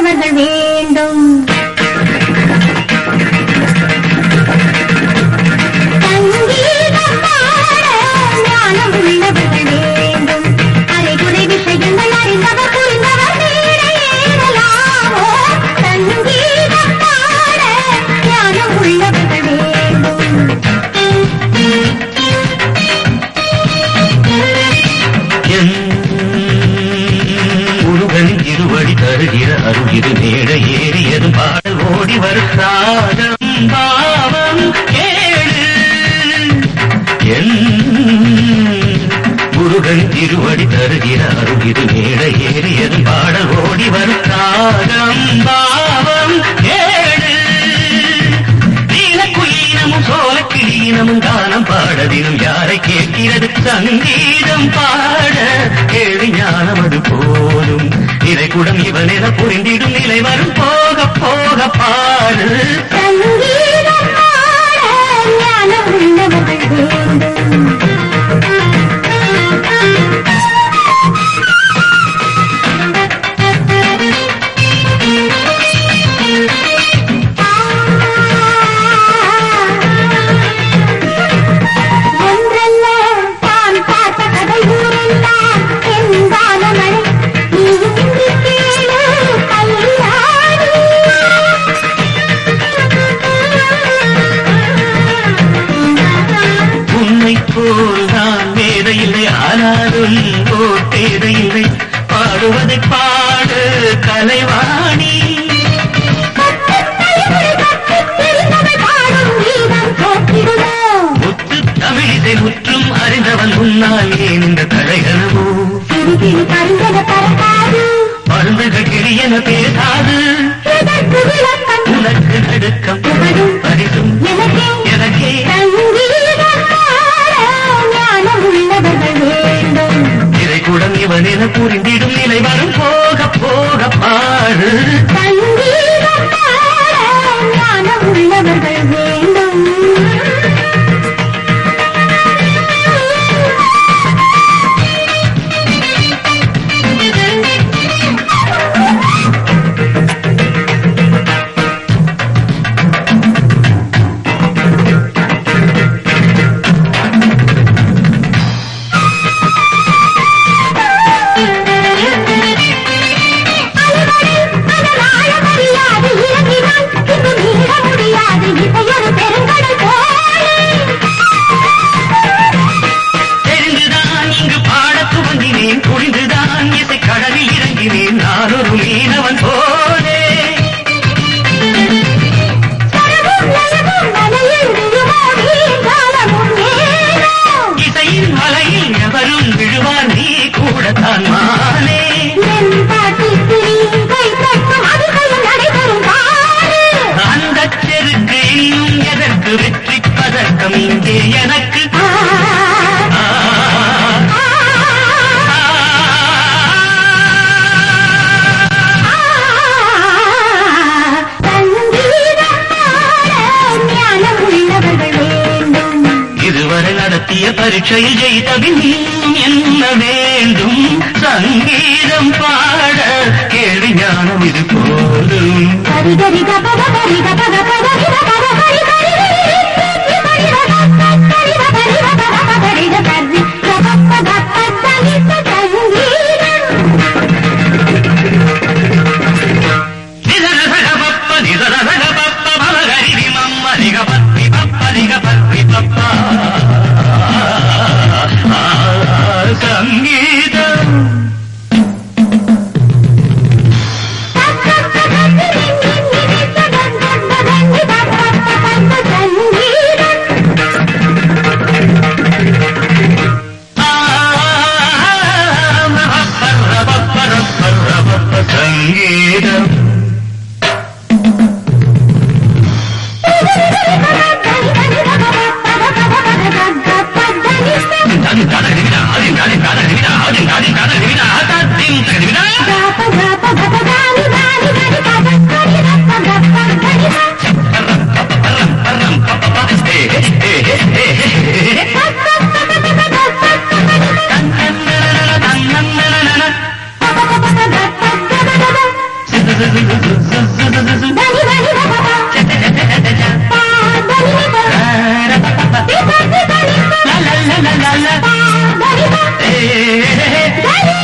உள்ளவர்கள் வேண்டும். சங்கீதம் பாட ஞானம் உள்ளவர்கள் வேண்டும். அரைகுறை விஷயங்கள் அறிந்தவர் புரிந்தவர் நீரை ஏறலாமோ. சங்கீதம் பாட ஞானம் உள்ளவர்கள் வேண்டும். முருகன் இருவடி தருகிற அருகிரு மேட ஏறியதும் பாடல் ஓடி வரும் ராகம் பாவம் கேளு. முருகன் இருவடி தருகிற அருகிரு மேட ஏறியதும் பாடல் ஓடி வரும் ராகம் பாவம் கேளு. நீலக்குயினமும் சோழக்கிளீனமும் கானம் பாடதினும் யாரை கேட்கிறது? சங்கீதம் பாட கேள்வி ஞானம் அது போலும். இறைக்குடம் இவனென புரிந்திடும் நிலை வரும் போக போக பாடு. சங்கீதம் பாட ஞானம் உள்ளவர்கள் வேண்டும். தேவையில்லை பாடுவதை பாடு கலைவாணி. முத்து தமிழிசை முற்றும் அறிந்தவன் முன்னால் ஏன் இந்த தலைகனவோ? மருந்துகள் கிளியென பேசாது. உனக்கு நடுக்கம் பரிசும் எனக்கே. இறைக்குடம் இவனென புரிந்திடும் நிலை வரும் போக போக பாடு. சங்கீதம் பாட ஞானம் உள்ளவர்கள் வேண்டும். பரீட்சையில் ஜெயித்தபின் என்ன வேண்டும்? சங்கீதம் பாட கேள்வி ஞானம் இது போதும். சங்கீதம் சரி